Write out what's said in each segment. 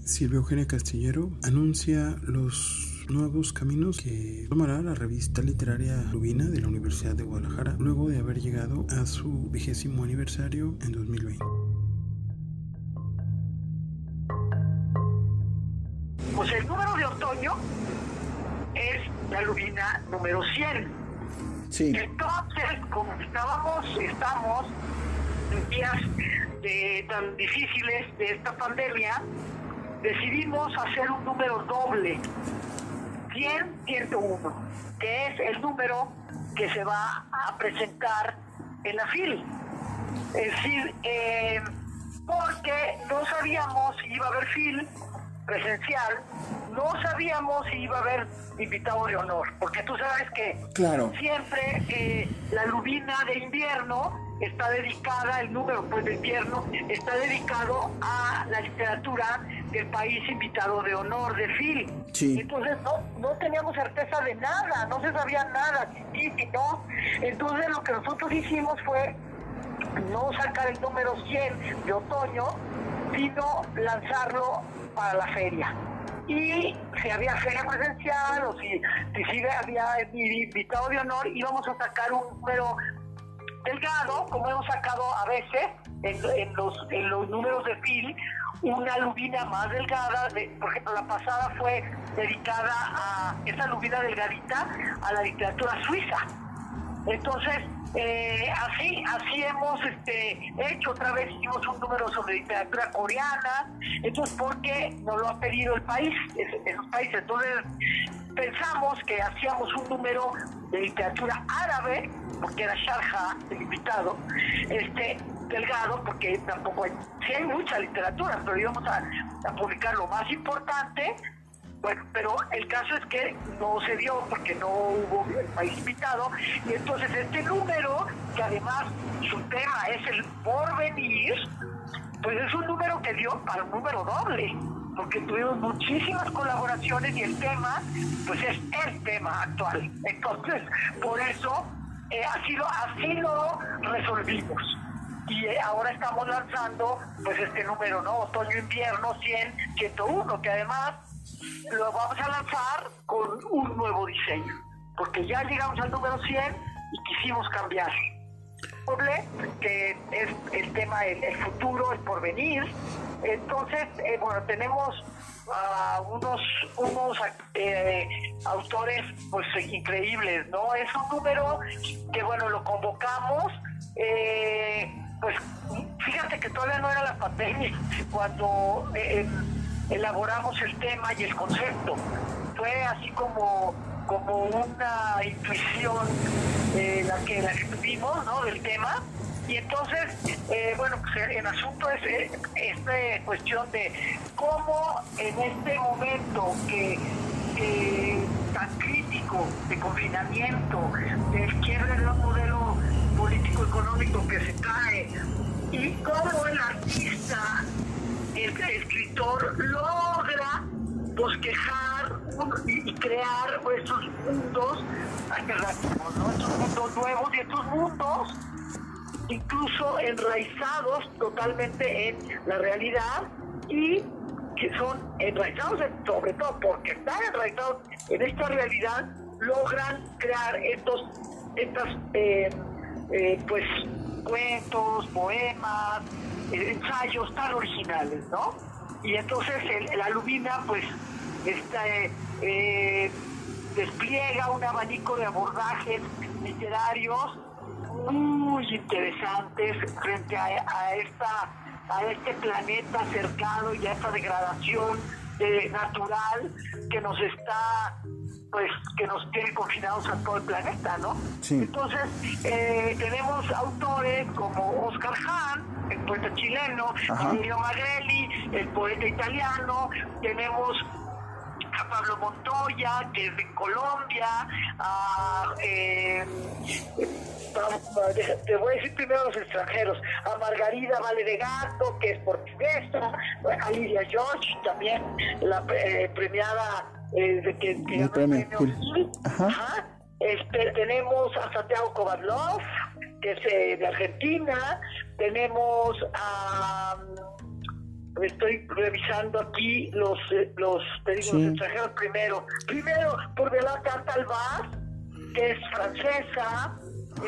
Silvia Eugenia Castillero anuncia los nuevos caminos que tomará la revista literaria Lubina de la Universidad de Guadalajara luego de haber llegado a su 20º aniversario en 2020. Pues el número de otoño es la Lubina número 100. Sí. Entonces, como estamos en días tan difíciles de esta pandemia, decidimos hacer un número doble, 100-101, que es el número que se va a presentar en la FIL. Es decir, porque no sabíamos si iba a haber FIL presencial, no sabíamos si iba a haber invitado de honor, porque tú sabes que siempre la Lubina de invierno está dedicada, el número de invierno está dedicado a la literatura del país invitado de honor de FIL. Sí. Entonces no teníamos certeza de nada, no se sabía nada, sí, no. Entonces lo que nosotros hicimos fue no sacar el número 100 de otoño, sino lanzarlo para la feria. Y si había feria presencial o si había invitado de honor, íbamos a sacar un número delgado, como hemos sacado a veces en los números de FIL, una Lubina más delgada. Por ejemplo, la pasada fue dedicada a esa Lubina delgadita a la literatura suiza. Entonces, así hemos hecho. Otra vez hicimos un número sobre literatura coreana, entonces porque nos lo ha pedido el país, esos países. Entonces pensamos que hacíamos un número de literatura árabe, porque era Sharjah el invitado, delgado, porque tampoco sí hay mucha literatura, pero íbamos a publicar lo más importante. Bueno, pero el caso es que no se dio porque no hubo el país invitado, y entonces este número, que además su tema es el porvenir, pues es un número que dio para un número doble, porque tuvimos muchísimas colaboraciones y el tema, pues es el tema actual. Entonces, por eso, así lo resolvimos. Y ahora estamos lanzando, pues este número, ¿no? Otoño-invierno 100-101, que además lo vamos a lanzar con un nuevo diseño, porque ya llegamos al número 100 y quisimos cambiar. Que es el tema, el futuro, el porvenir. Entonces, tenemos unos autores pues increíbles, ¿no? Es un número que, lo convocamos, pues fíjate que todavía no era la pandemia cuando elaboramos el tema y el concepto. Fue así como una intuición la que tuvimos, ¿no?, del tema. Y entonces, pues el asunto es cuestión de cómo en este momento tan crítico de confinamiento, de quiebre de un modelo político-económico que se cae, y cómo el artista, el escritor, logra bosquejar y crear estos mundos alternativos, ¿no? Estos mundos nuevos, y estos mundos incluso enraizados totalmente en la realidad, y que son enraizados sobre todo porque están enraizados en esta realidad, logran crear estas pues cuentos, poemas, ensayos tan originales, ¿no? Y entonces la Lubina pues despliega un abanico de abordajes literarios muy interesantes frente a este planeta cercano y a esta degradación natural que nos tiene confinados a todo el planeta, ¿no? Sí. Entonces, tenemos autores como Oscar Hahn, el poeta chileno, Emilio Magrelli, el poeta italiano, tenemos a Pablo Montoya, que es de Colombia, te voy a decir primero los extranjeros, a Margarida Vale de Gato, que es portuguesa, a Lidia George, también la premiada que ganó el premio Gil. Tenemos a Santiago Kovadlov, que es de Argentina, tenemos a estoy revisando aquí los extranjeros primero. Primero, por Beata Alvaz, que es francesa.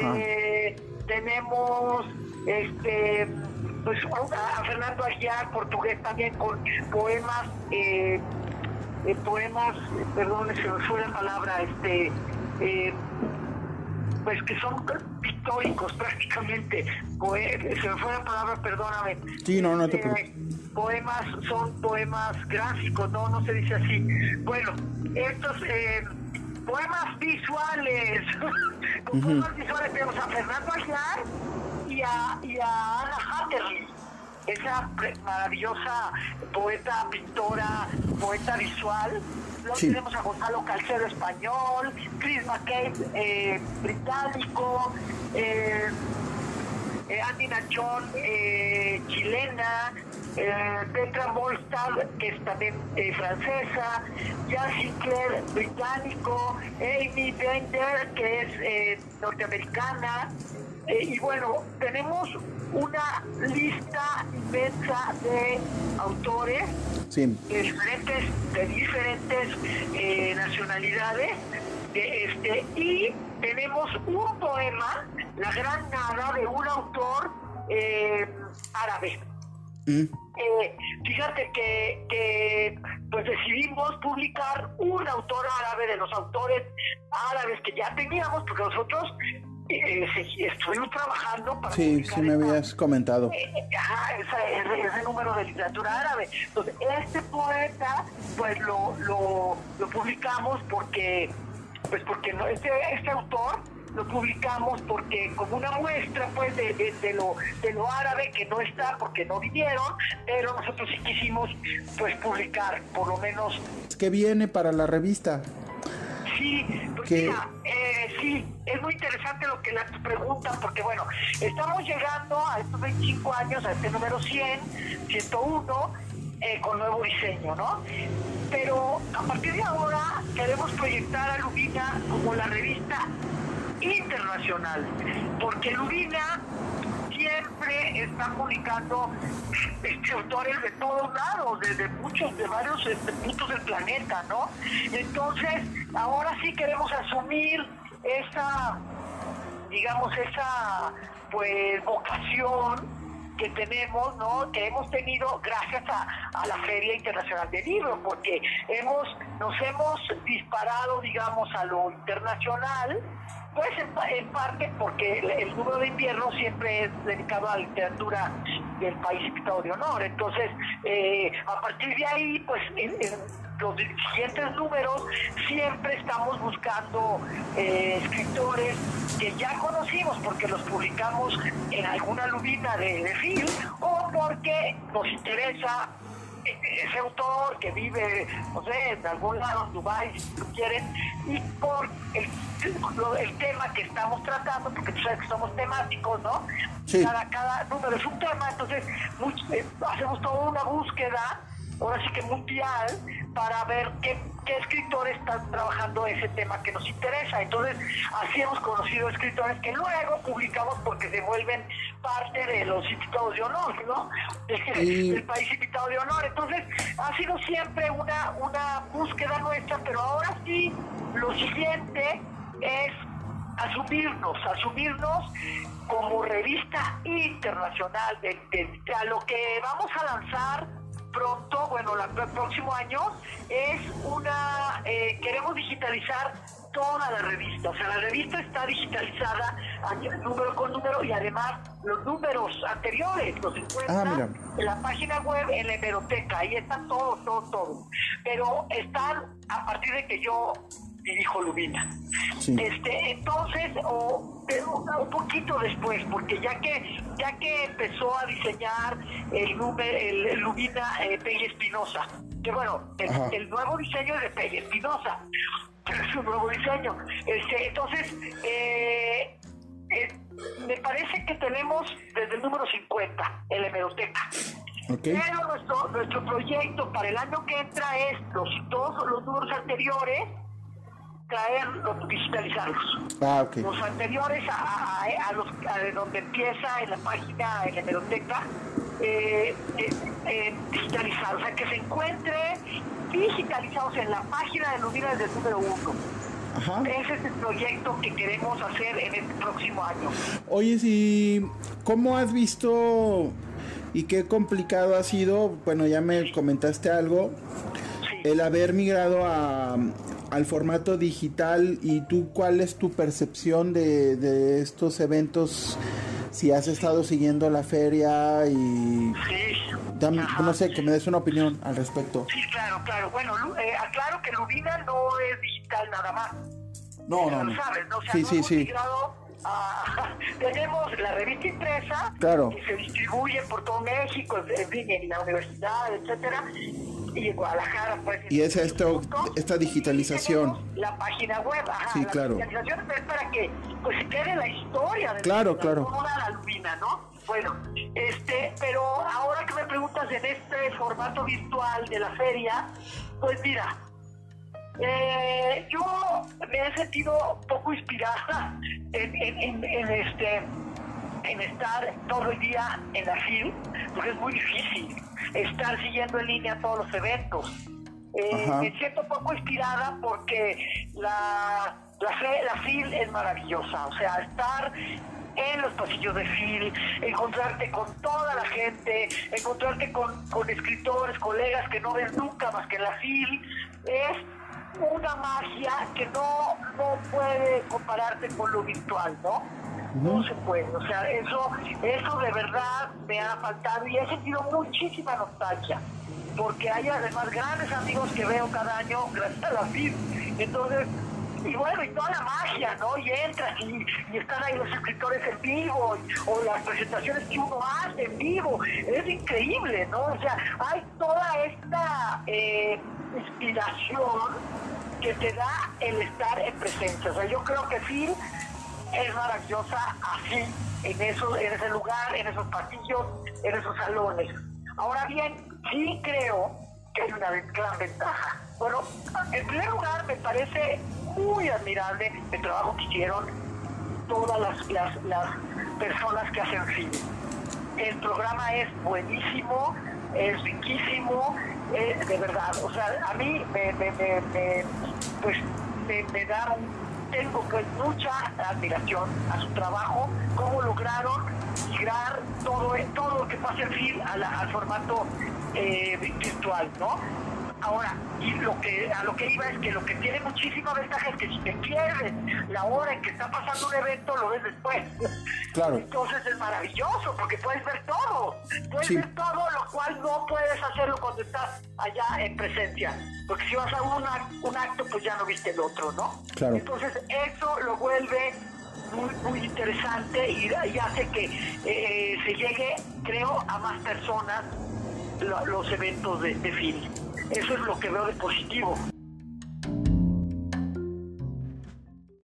Tenemos pues a Fernando Aguiar, portugués también, con poemas, perdón, se me fue la palabra, pues que son pictóricos prácticamente. Se me fue la palabra, perdóname. Sí, no te preocupes. Son poemas gráficos, no se dice así. Bueno, estos poemas visuales. Con poemas visuales tenemos a Fernando Aguilar y a Anna Hatterley, esa maravillosa poeta, pintora, poeta visual. Luego tenemos a Gonzalo Calcedo, español, Chris McCabe, británico, Andy Nachon, chilena, Petra Molstad, que es también francesa, Jan Sinclair, británico, Amy Bender, que es norteamericana, y bueno, tenemos una lista inmensa de autores de diferentes nacionalidades, y tenemos un poema, La Gran Nada, de un autor árabe. Fíjate que pues decidimos publicar un autor árabe, de los autores árabes que ya teníamos, porque nosotros estuvimos trabajando para publicar me habías comentado ese número de literatura árabe. Entonces este poeta pues lo publicamos porque no, este autor lo publicamos porque como una muestra pues de lo árabe, que no está porque no vinieron, pero nosotros sí quisimos pues publicar por lo menos. ¿Qué viene para la revista? Sí, pues mira, sí, es muy interesante lo que la preguntan, porque bueno, estamos llegando a estos 25 años, a este número 100, 101, con nuevo diseño, ¿no? Pero a partir de ahora queremos proyectar a Lubina como la revista internacional, porque Lubina siempre está publicando autores de todos lados, de varios puntos del planeta, ¿no? Entonces, ahora sí queremos asumir esa pues vocación que tenemos, ¿no? Que hemos tenido gracias a la Feria Internacional del Libro, porque nos hemos disparado, digamos, a lo internacional, pues en parte porque el número de invierno siempre es dedicado a la literatura del país invitado de honor. Entonces, a partir de ahí, pues en los siguientes números siempre estamos buscando escritores que ya conocimos porque los publicamos en alguna Lubina de FIL, o porque nos interesa ese autor que vive, no sé, en algún lado, en Dubái, si quieren, y por el tema que estamos tratando, porque tú sabes que somos temáticos, ¿no? Sí. Cada número es un tema, entonces hacemos toda una búsqueda, ahora sí que mundial, para ver qué escritores están trabajando ese tema que nos interesa. Entonces, así hemos conocido escritores que luego publicamos porque se vuelven parte de los invitados de honor, ¿no? Del país invitado de honor. Entonces, ha sido siempre una búsqueda nuestra, pero ahora sí, lo siguiente es asumirnos como revista internacional a lo que vamos a lanzar pronto, bueno, el próximo año, es queremos digitalizar toda la revista. O sea, la revista está digitalizada número con número, y además los números anteriores los encuentran en la página web, en la hemeroteca. Ahí está todo. Pero están a partir de que yo dirijo Lubina. Sí. Entonces, un poquito después, porque ya que empezó a diseñar el Lubina Peggy Espinosa, que bueno, el nuevo diseño es de Peggy Espinosa, pero es un nuevo diseño. Entonces, me parece que tenemos desde el número 50 en la hemeroteca. Okay. Pero nuestro proyecto para el año que entra es todos los números anteriores, digitalizarlos. Okay. Los anteriores a donde empieza en la página, en la hemeroteca, digitalizado, o sea, que se encuentre digitalizados en la página de Lubina desde el número 1. Ajá. Ese es el proyecto que queremos hacer en este próximo año. Oye, ¿y cómo has visto y qué complicado ha sido? Bueno, ya me comentaste algo, Sí. el haber migrado al formato digital. ¿Y tú cuál es tu percepción de estos eventos? Si has estado siguiendo la feria y Sí. dame, Ajá. no sé, que me des una opinión al respecto. Sí, claro. Bueno, aclaro que Lubina no es digital nada más. No. Lo sabes, ¿no? O sea, Sí, no sí, hemos sí. migrado tenemos la revista impresa, Claro. que se distribuye por todo México, en fin, en la universidad, etcétera, y en Guadalajara, pues. Y es institutos. esta digitalización. Y tenemos la página web, Sí, la claro. digitalización es para que pues se quede la historia de Claro, Lubina, claro. como la Lubina, ¿no? Bueno, pero ahora que me preguntas en este formato virtual de la feria, pues mira, yo me he sentido poco inspirada en estar todo el día en la FIL, porque es muy difícil estar siguiendo en línea todos los eventos. Me siento poco inspirada porque la FIL es maravillosa, o sea, estar en los pasillos de FIL, encontrarte con toda la gente, encontrarte con escritores, colegas que no ves nunca más que en la FIL, es una magia que no puede compararse con lo virtual, ¿no? No se puede, o sea, eso de verdad me ha faltado y he sentido muchísima nostalgia, porque hay además grandes amigos que veo cada año gracias a la FIL, entonces, y bueno, y toda la magia, ¿no? Y entras y están ahí los escritores en vivo, o las presentaciones que uno hace en vivo, es increíble, ¿no? O sea, hay toda esta inspiración que te da el estar en presencia. O sea, yo creo que FIL es maravillosa así, en ese lugar, en esos pasillos, en esos salones. Ahora bien, sí creo que hay una gran ventaja. Bueno, en primer lugar, me parece muy admirable el trabajo que hicieron todas las personas que hacen FIL. El programa es buenísimo, es riquísimo, de verdad. O sea, a mí me da tengo pues mucha admiración a su trabajo, cómo lograron migrar todo lo que pasa en FIL al formato virtual, ¿no? Ahora, a lo que iba es que lo que tiene muchísima ventaja es que si te pierdes la hora en que está pasando un evento, lo ves después. Claro. Entonces es maravilloso, porque puedes ver todo. Sí. Ver todo, lo cual no puedes hacerlo cuando estás allá en presencia. Porque si vas a un acto, pues ya no viste el otro, ¿no? Claro. Entonces eso lo vuelve muy, muy interesante y hace que se llegue, creo, a más personas los eventos de FIL. Eso es lo que veo de positivo.